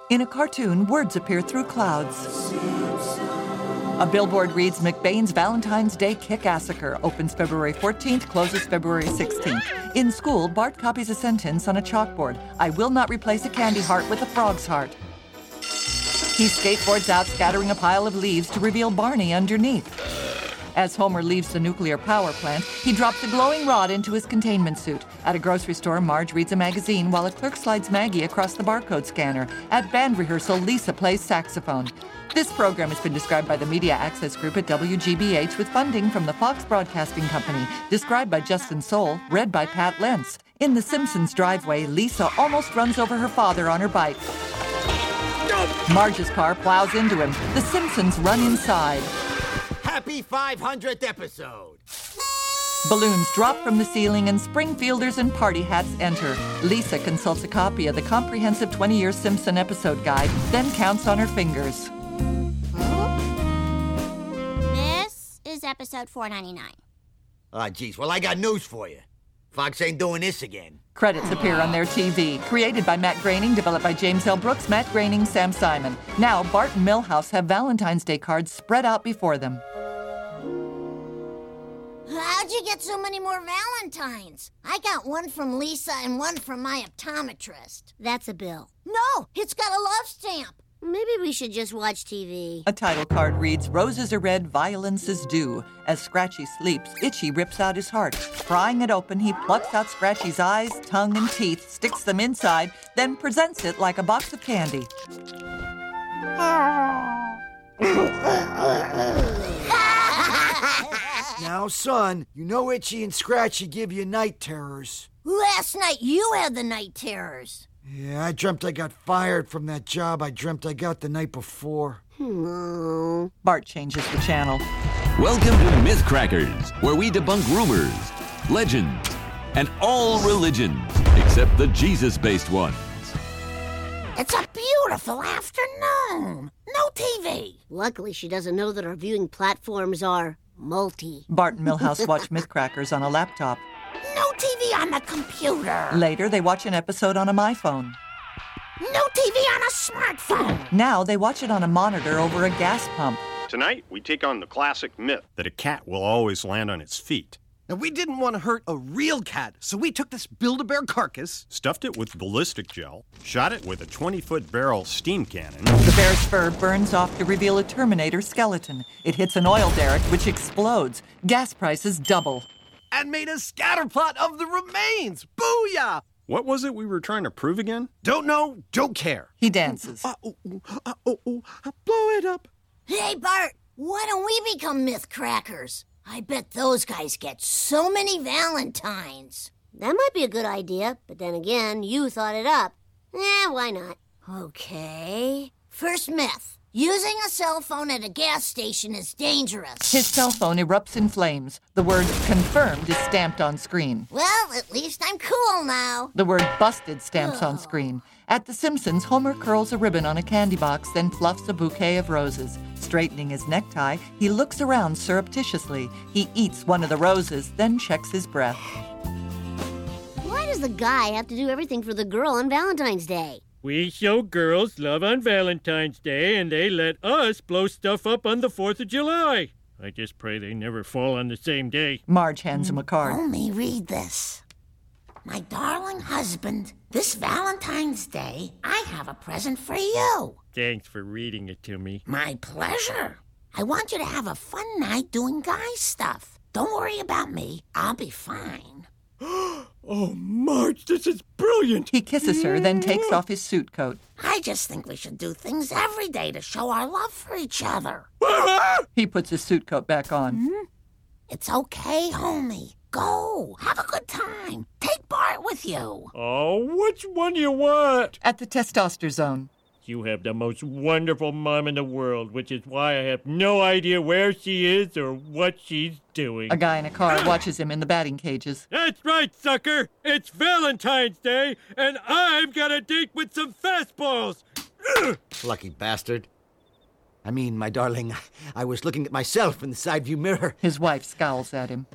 In a cartoon, words appear through clouds. A billboard reads McBain's Valentine's Day Kick-Assaker, opens February 14th, closes February 16th. In school, Bart copies a sentence on a chalkboard. I will not replace a candy heart with a frog's heart. He skateboards out, scattering a pile of leaves to reveal Barney underneath. As Homer leaves the nuclear power plant, he drops a glowing rod into his containment suit. At a grocery store, Marge reads a magazine while a clerk slides Maggie across the barcode scanner. At band rehearsal, Lisa plays saxophone. This program has been described by the Media Access Group at WGBH with funding from the Fox Broadcasting Company. Described by Justin Soul, read by Pat Lentz. In The Simpsons driveway, Lisa almost runs over her father on her bike. Marge's car plows into him. The Simpsons run inside. Happy 500th episode! Balloons drop from the ceiling and Springfielders in party hats enter. Lisa consults a copy of the comprehensive 20-year Simpson episode guide, then counts on her fingers. This is episode 499. Ah, geez, well, I got news for you. Fox ain't doing this again. Credits appear on their TV. Created by Matt Groening, developed by James L. Brooks, Matt Groening, Sam Simon. Now, Bart and Milhouse have Valentine's Day cards spread out before them. How'd you get so many more Valentines? I got one from Lisa and one from my optometrist. That's a bill. No, it's got a love stamp. Maybe we should just watch TV. A title card reads, Roses are red, violence is due. As Scratchy sleeps, Itchy rips out his heart. Prying it open, he plucks out Scratchy's eyes, tongue, and teeth, sticks them inside, then presents it like a box of candy. Now, son, you know Itchy and Scratchy give you night terrors. Last night you had the night terrors. Yeah, I dreamt I got fired from that job I dreamt I got the night before. Bart changes the channel. Welcome to Myth Crackers, where we debunk rumors, legends, and all religions, except the Jesus-based ones. It's a beautiful afternoon. No TV. Luckily, she doesn't know that our viewing platforms are multi. Bart and Milhouse watch Myth Crackers on a laptop. No TV on the computer. Later, they watch an episode on a MyPhone. No TV on a smartphone. Now, they watch it on a monitor over a gas pump. Tonight, we take on the classic myth that a cat will always land on its feet. Now, we didn't want to hurt a real cat, so we took this Build-A-Bear carcass, Stuffed it with ballistic gel, shot it with a 20-foot barrel steam cannon. The bear's fur burns off to reveal a Terminator skeleton. It hits an oil derrick, which explodes. Gas prices double. and made a scatterplot of the remains. Booyah! What was it we were trying to prove again? Don't know, don't care. He dances. Blow it up. Hey, Bart, why don't we become myth crackers? I bet those guys get so many Valentines. That might be a good idea, but then again, you thought it up. Why not? Okay. First myth. Using a cell phone at a gas station is dangerous. His cell phone erupts in flames. The word confirmed is stamped on screen. Well, at least I'm cool now. The word busted stamps on screen. At The Simpsons, Homer curls a ribbon on a candy box, then fluffs a bouquet of roses. Straightening his necktie, he looks around surreptitiously. He eats one of the roses, then checks his breath. Why does the guy have to do everything for the girl on Valentine's Day? We show girls love on Valentine's Day, and they let us blow stuff up on the 4th of July. I just pray they never fall on the same day. Marge hands him a card. Only read this. My darling husband, this Valentine's Day, I have a present for you. Thanks for reading it to me. My pleasure. I want you to have a fun night doing guy stuff. Don't worry about me. I'll be fine. Oh, Marge, this is brilliant. He kisses her, then takes off his suit coat. I just think we should do things every day to show our love for each other. He puts his suit coat back on. It's okay, homie. Go. Have a good time. Take Bart with you. Oh, which one do you want? At the testosterone. You have the most wonderful mom in the world, which is why I have no idea where she is or what she's doing. A guy in a car watches him in the batting cages. That's right, sucker. It's Valentine's Day, and I've got a date with some fastballs. Lucky bastard. I mean, my darling, I was looking at myself in the side view mirror. His wife scowls at him.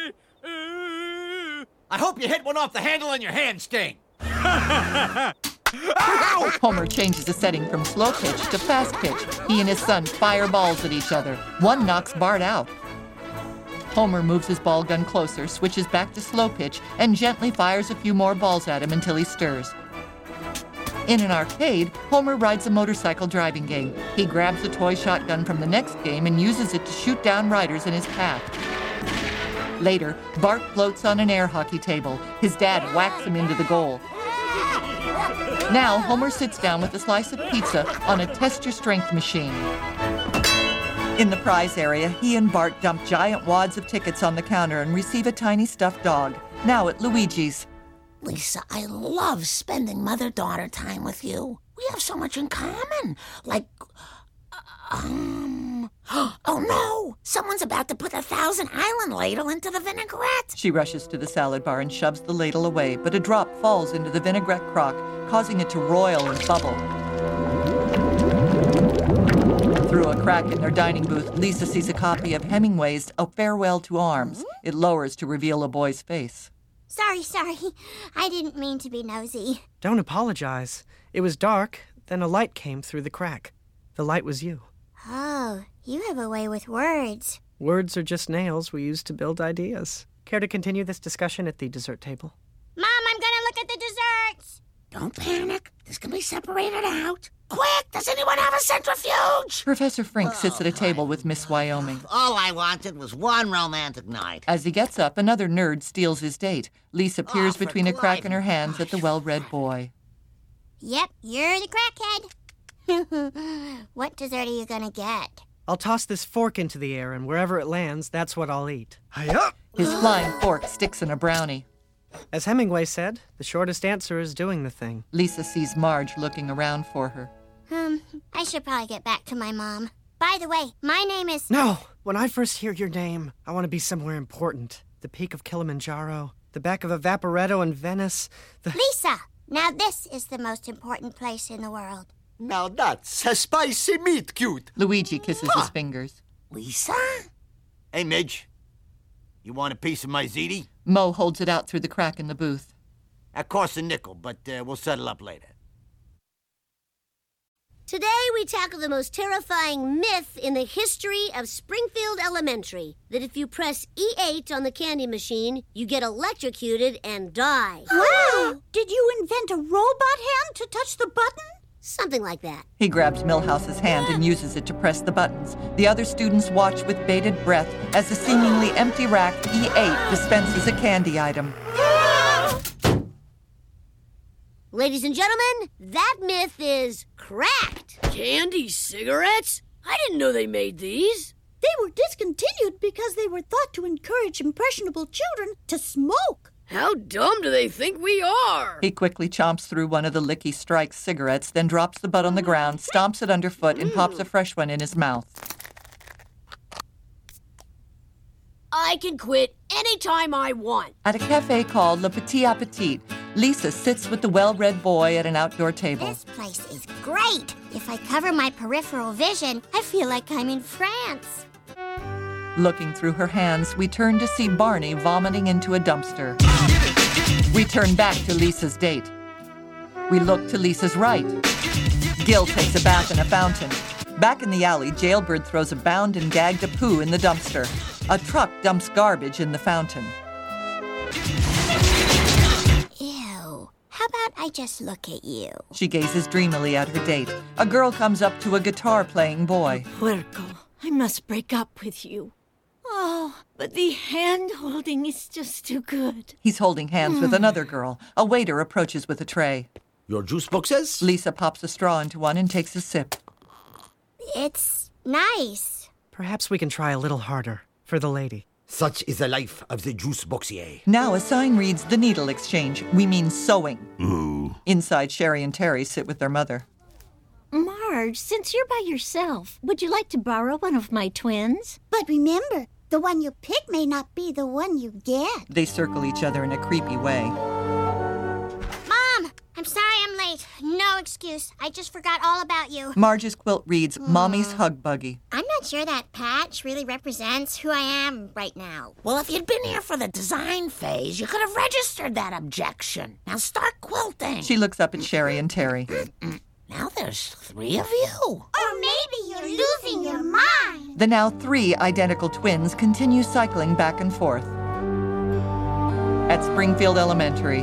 I hope you hit one off the handle on your hand, Sting. Homer changes the setting from slow pitch to fast pitch. He and his son fire balls at each other. One knocks Bart out. Homer moves his ball gun closer, switches back to slow pitch, and gently fires a few more balls at him until he stirs. In an arcade, Homer rides a motorcycle driving game. He grabs a toy shotgun from the next game and uses it to shoot down riders in his path. Later, Bart floats on an air hockey table. His dad whacks him into the goal. Now, Homer sits down with a slice of pizza on a test-your-strength machine. In the prize area, he and Bart dump giant wads of tickets on the counter and receive a tiny stuffed dog. Now at Luigi's. Lisa, I love spending mother-daughter time with you. We have so much in common. Like, oh no! Someone's about to put a Thousand Island ladle into the vinaigrette. She rushes to the salad bar and shoves the ladle away, but a drop falls into the vinaigrette crock, causing it to roil and bubble. Through a crack in their dining booth, Lisa sees a copy of Hemingway's A Farewell to Arms. It lowers to reveal a boy's face. Sorry. I didn't mean to be nosy. Don't apologize. It was dark, then a light came through the crack. The light was you. Oh, you have a way with words. Words are just nails we use to build ideas. Care to continue this discussion at the dessert table? Mom, I'm gonna look at the desserts. Don't panic. This can be separated out. Quick, does anyone have a centrifuge? Professor Frink sits at a table with Miss Wyoming. All I wanted was one romantic night. As he gets up, another nerd steals his date. Lisa peers between a crack in her hands at the well-read boy. Yep, you're the crackhead. What dessert are you gonna get? I'll toss this fork into the air, and wherever it lands, that's what I'll eat. Hi-ya! His flying fork sticks in a brownie. As Hemingway said, the shortest answer is doing the thing. Lisa sees Marge looking around for her. I should probably get back to my mom. By the way, my name is... No! When I first hear your name, I want to be somewhere important. The peak of Kilimanjaro, the back of a Vaporetto in Venice, Lisa! Now this is the most important place in the world. Now that's a spicy meat cute. Luigi kisses his fingers. Lisa? Hey, Midge. You want a piece of my ziti? Mo holds it out through the crack in the booth. That costs a nickel, but we'll settle up later. Today we tackle the most terrifying myth in the history of Springfield Elementary. That if you press E8 on the candy machine, you get electrocuted and die. Wow! Did you invent a robot hand to touch the button? Something like that. He grabs Milhouse's hand and uses it to press the buttons. The other students watch with bated breath as the seemingly empty rack E8 dispenses a candy item. Ladies and gentlemen, that myth is cracked. Candy cigarettes? I didn't know they made these. They were discontinued because they were thought to encourage impressionable children to smoke. How dumb do they think we are? He quickly chomps through one of the Licky Strikes cigarettes, then drops the butt on the ground, stomps it underfoot, and pops a fresh one in his mouth. I can quit anytime I want. At a cafe called Le Petit Appetit, Lisa sits with the well-read boy at an outdoor table. This place is great. If I cover my peripheral vision, I feel like I'm in France. Looking through her hands, we turn to see Barney vomiting into a dumpster. We turn back to Lisa's date. We look to Lisa's right. Gil takes a bath in a fountain. Back in the alley, Jailbird throws a bound and gagged Apu in the dumpster. A truck dumps garbage in the fountain. Ew. How about I just look at you? She gazes dreamily at her date. A girl comes up to a guitar-playing boy. Puerco, I must break up with you. Oh, but the hand-holding is just too good. He's holding hands with another girl. A waiter approaches with a tray. Your juice boxes? Lisa pops a straw into one and takes a sip. It's nice. Perhaps we can try a little harder for the lady. Such is the life of the juice boxier. Now a sign reads the needle exchange. We mean sewing. Ooh. Inside, Sherry and Terry sit with their mother. Marge, since you're by yourself, would you like to borrow one of my twins? But remember, the one you pick may not be the one you get. They circle each other in a creepy way. Mom, I'm sorry I'm late. No excuse. I just forgot all about you. Marge's quilt reads, Mommy's Hug Buggy. I'm not sure that patch really represents who I am right now. Well, if you'd been here for the design phase, you could have registered that objection. Now start quilting. She looks up at Sherry and Terry. Now there's 3 of you. Or maybe you're losing your mind. The now 3 identical twins continue cycling back and forth. At Springfield Elementary.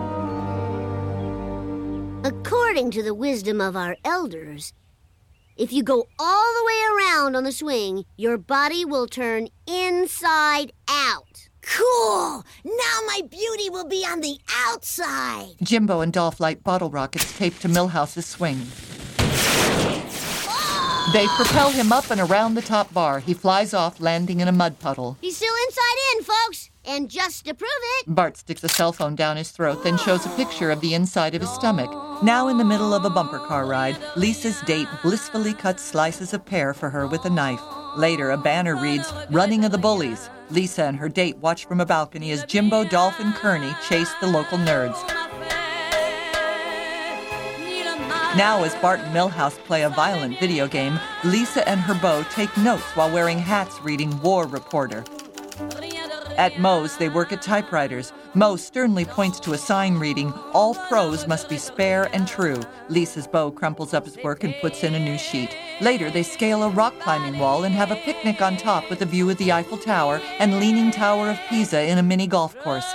According to the wisdom of our elders, if you go all the way around on the swing, your body will turn inside out. Cool! Now my beauty will be on the outside. Jimbo and Dolph light bottle rockets taped to Milhouse's swing. They propel him up and around the top bar. He flies off, landing in a mud puddle. He's still inside in, folks. And just to prove it... Bart sticks a cell phone down his throat, then shows a picture of the inside of his stomach. Now in the middle of a bumper car ride, Lisa's date blissfully cuts slices of pear for her with a knife. Later, a banner reads, Running of the Bullies. Lisa and her date watch from a balcony as Jimbo, Dolph, and Kearney chase the local nerds. Now, as Bart and Milhouse play a violent video game, Lisa and her beau take notes while wearing hats reading War Reporter. At Moe's, they work at typewriters. Moe sternly points to a sign reading, All prose must be spare and true. Lisa's beau crumples up his work and puts in a new sheet. Later, they scale a rock climbing wall and have a picnic on top with a view of the Eiffel Tower and Leaning Tower of Pisa in a mini golf course.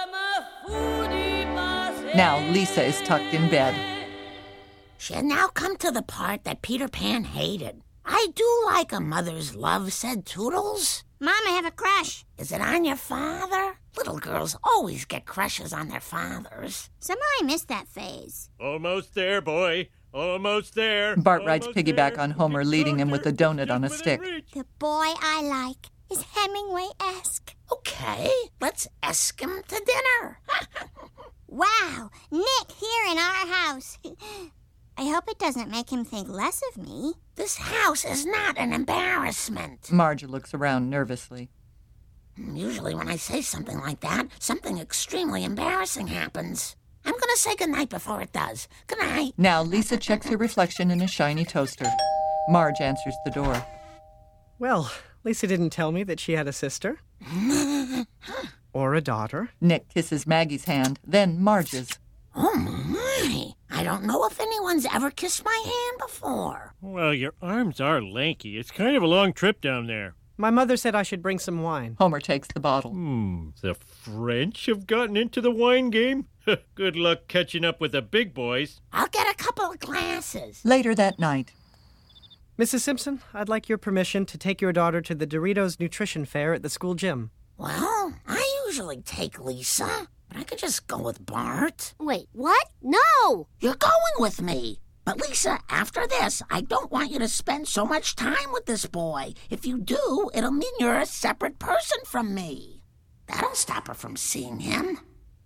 Now, Lisa is tucked in bed. She had now come to the part that Peter Pan hated. I do like a mother's love, said Toodles. Mom, I have a crush. Is it on your father? Little girls always get crushes on their fathers. Somehow I missed that phase. Almost there, boy. Almost there. Bart rides piggyback on Homer, leading him with a donut on a stick. The boy I like is Hemingway-esque. Okay, let's ask him to dinner. Wow, Nick here in our house. I hope it doesn't make him think less of me. This house is not an embarrassment. Marge looks around nervously. Usually when I say something like that, something extremely embarrassing happens. I'm going to say goodnight before it does. Good night. Now Lisa checks her reflection in a shiny toaster. Marge answers the door. Well, Lisa didn't tell me that she had a sister. Or a daughter. Nick kisses Maggie's hand, then Marge's. Oh, my. I don't know if anyone's ever kissed my hand before. Well, your arms are lanky. It's kind of a long trip down there. My mother said I should bring some wine. Homer takes the bottle. The French have gotten into the wine game? Good luck catching up with the big boys. I'll get a couple of glasses. Later that night. Mrs. Simpson, I'd like your permission to take your daughter to the Doritos Nutrition Fair at the school gym. Well, I usually take Lisa, but I could just go with Bart. Wait, what? No! You're going with me. But Lisa, after this, I don't want you to spend so much time with this boy. If you do, it'll mean you're a separate person from me. That'll stop her from seeing him.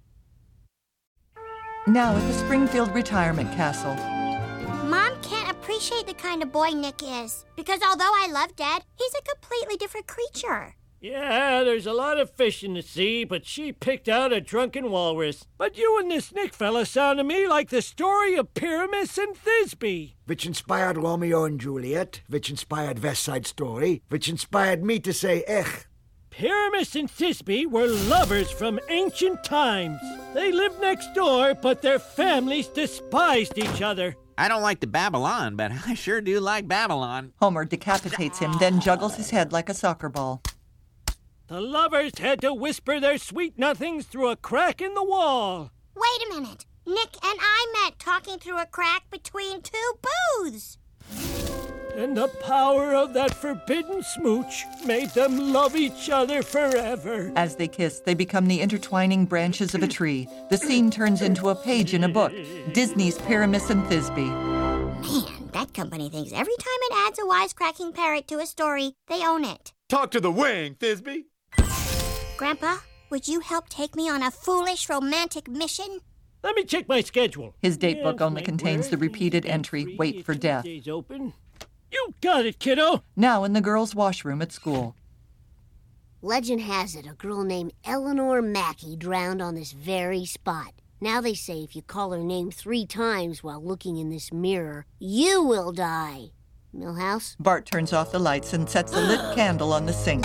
Now at the Springfield Retirement Castle. Mom can't appreciate the kind of boy Nick is, because although I love Dad, he's a completely different creature. Yeah, there's a lot of fish in the sea, but she picked out a drunken walrus. But you and this Nick fella sound to me like the story of Pyramus and Thisbe. Which inspired Romeo and Juliet, which inspired West Side Story, which inspired me to say ech. Pyramus and Thisbe were lovers from ancient times. They lived next door, but their families despised each other. I don't like the Babylon, but I sure do like Babylon. Homer decapitates him, then juggles his head like a soccer ball. The lovers had to whisper their sweet nothings through a crack in the wall. Wait a minute. Nick and I met talking through a crack between two booths. And the power of that forbidden smooch made them love each other forever. As they kiss, they become the intertwining branches of a tree. The scene turns into a page in a book, Disney's Pyramus and Thisbe. Man, that company thinks every time it adds a wisecracking parrot to a story, they own it. Talk to the wing, Thisbe. Grandpa, would you help take me on a foolish romantic mission? Let me check my schedule. His date book only contains the repeated entry, Wait for Death. Open. You got it, kiddo. Now in the girls' washroom at school. Legend has it a girl named Eleanor Mackey drowned on this very spot. Now they say if you call her name 3 times while looking in this mirror, you will die. Milhouse? Bart turns off the lights and sets a lit candle on the sink.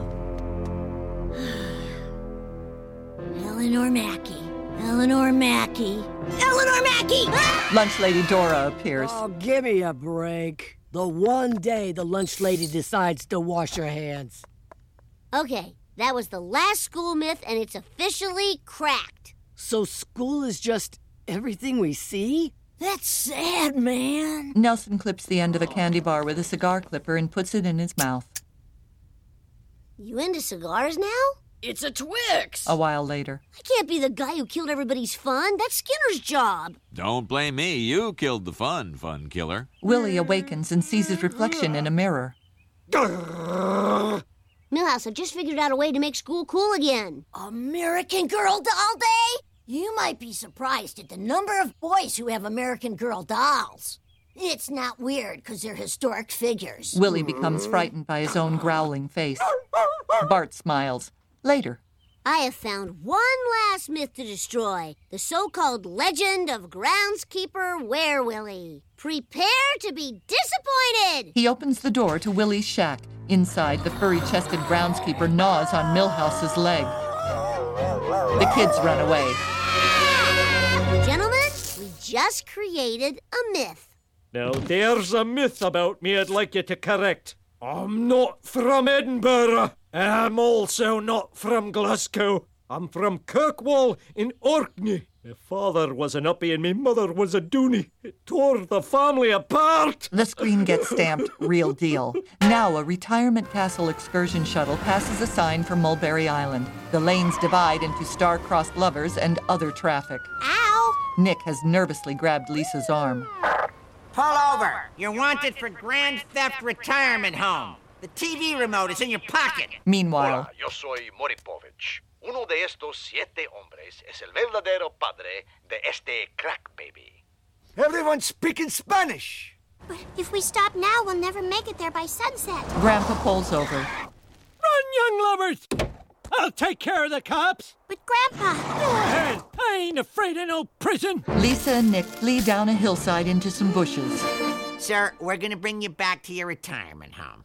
Eleanor Mackey. Eleanor Mackey. Eleanor Mackey! Ah! Lunch Lady Dora appears. Oh, give me a break. The one day the lunch lady decides to wash her hands. Okay, that was the last school myth, and it's officially cracked. So school is just everything we see? That's sad, man. Nelson clips the end of a candy bar with a cigar clipper and puts it in his mouth. You into cigars now? It's a Twix! A while later. I can't be the guy who killed everybody's fun. That's Skinner's job. Don't blame me. You killed the fun killer. Willie awakens and sees his reflection in a mirror. Milhouse, I've just figured out a way to make school cool again. American Girl Doll Day? You might be surprised at the number of boys who have American Girl dolls. It's not weird because they're historic figures. Willie becomes frightened by his own growling face. Bart smiles. Later. I have found one last myth to destroy. The so-called legend of groundskeeper Were-Willie. Prepare to be disappointed! He opens the door to Willie's shack. Inside, the furry-chested groundskeeper gnaws on Milhouse's leg. The kids run away. Gentlemen, we just created a myth. Now, there's a myth about me I'd like you to correct. I'm not from Edinburgh, and I'm also not from Glasgow. I'm from Kirkwall in Orkney. My father was an uppie and my mother was a dooney. It tore the family apart. The screen gets stamped, real deal. Now a retirement castle excursion shuttle passes a sign for Mulberry Island. The lanes divide into star-crossed lovers and other traffic. Ow! Nick has nervously grabbed Lisa's arm. Pull over. You're wanted for Grand Theft Retirement Home. The TV remote is in your pocket. Meanwhile... Hola, yo soy Moripovich. Uno de estos 7 hombres es el verdadero padre de este crack baby. Everyone's speaking Spanish. But if we stop now, we'll never make it there by sunset. Grandpa pulls over. Run, young lovers! I'll take care of the cops. But Grandpa... Go ahead. I ain't afraid of no prison. Lisa and Nick flee down a hillside into some bushes. Sir, we're gonna bring you back to your retirement home.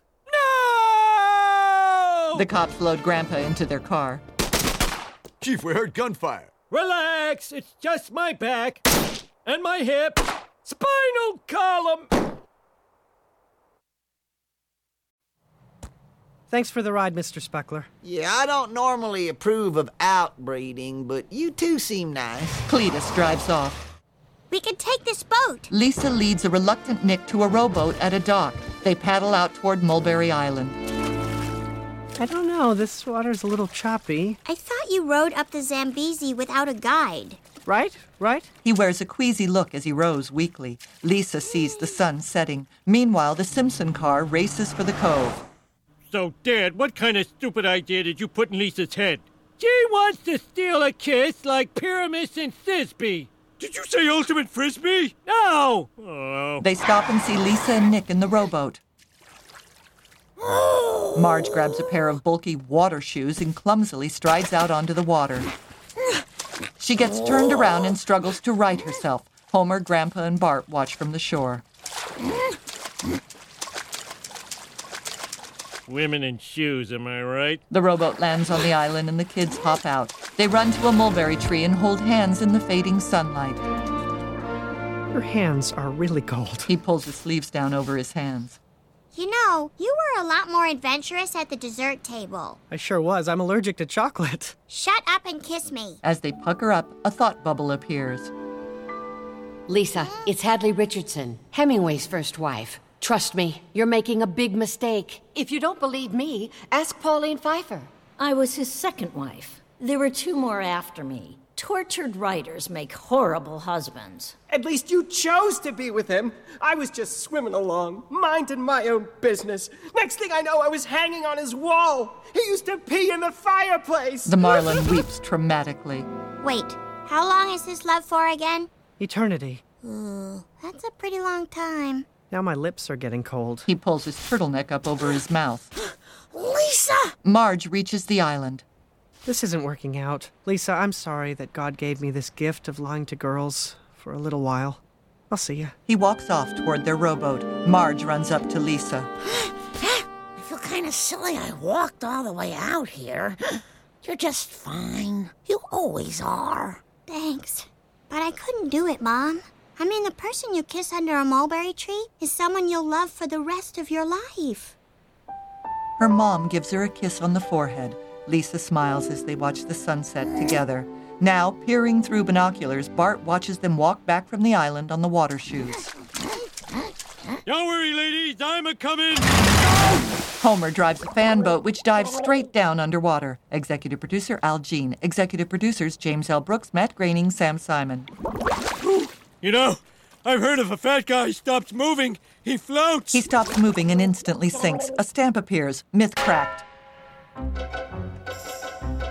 No! The cops load Grandpa into their car. Chief, we heard gunfire. Relax. It's just my back and my hip. Spinal column. Thanks for the ride, Mr. Speckler. Yeah, I don't normally approve of outbreeding, but you two seem nice. Cletus drives off. We could take this boat. Lisa leads a reluctant Nick to a rowboat at a dock. They paddle out toward Mulberry Island. I don't know, this water's a little choppy. I thought you rowed up the Zambezi without a guide. Right? He wears a queasy look as he rows weakly. Lisa sees the sun setting. Meanwhile, the Simpson car races for the cove. So, Dad, what kind of stupid idea did you put in Lisa's head? She wants to steal a kiss like Pyramus and Thisbe. Did you say Ultimate Frisbee? No! Oh. They stop and see Lisa and Nick in the rowboat. Marge grabs a pair of bulky water shoes and clumsily strides out onto the water. She gets turned around and struggles to right herself. Homer, Grandpa, and Bart watch from the shore. Women in shoes, am I right? The rowboat lands on the island and the kids hop out. They run to a mulberry tree and hold hands in the fading sunlight. Your hands are really cold. He pulls his sleeves down over his hands. You know, you were a lot more adventurous at the dessert table. I sure was. I'm allergic to chocolate. Shut up and kiss me. As they pucker up, a thought bubble appears. Lisa, it's Hadley Richardson, Hemingway's first wife. Trust me, you're making a big mistake. If you don't believe me, ask Pauline Pfeiffer. I was his second wife. There were 2 more after me. Tortured writers make horrible husbands. At least you chose to be with him. I was just swimming along, minding my own business. Next thing I know, I was hanging on his wall. He used to pee in the fireplace. The marlin weeps traumatically. Wait, how long is this love for again? Eternity. That's a pretty long time. Now my lips are getting cold. He pulls his turtleneck up over his mouth. Lisa! Marge reaches the island. This isn't working out. Lisa, I'm sorry that God gave me this gift of lying to girls for a little while. I'll see you. He walks off toward their rowboat. Marge runs up to Lisa. I feel kind of silly I walked all the way out here. You're just fine. You always are. Thanks. But I couldn't do it, Mom. I mean, the person you kiss under a mulberry tree is someone you'll love for the rest of your life. Her mom gives her a kiss on the forehead. Lisa smiles as they watch the sunset together. Now, peering through binoculars, Bart watches them walk back from the island on the water shoes. Don't worry, ladies, I'm a-coming. Homer drives a fan boat which dives straight down underwater. Executive producer Al Jean. Executive producers James L. Brooks, Matt Groening, Sam Simon. You know, I've heard if a fat guy stops moving, he floats. He stops moving and instantly sinks. A stamp appears. Myth cracked.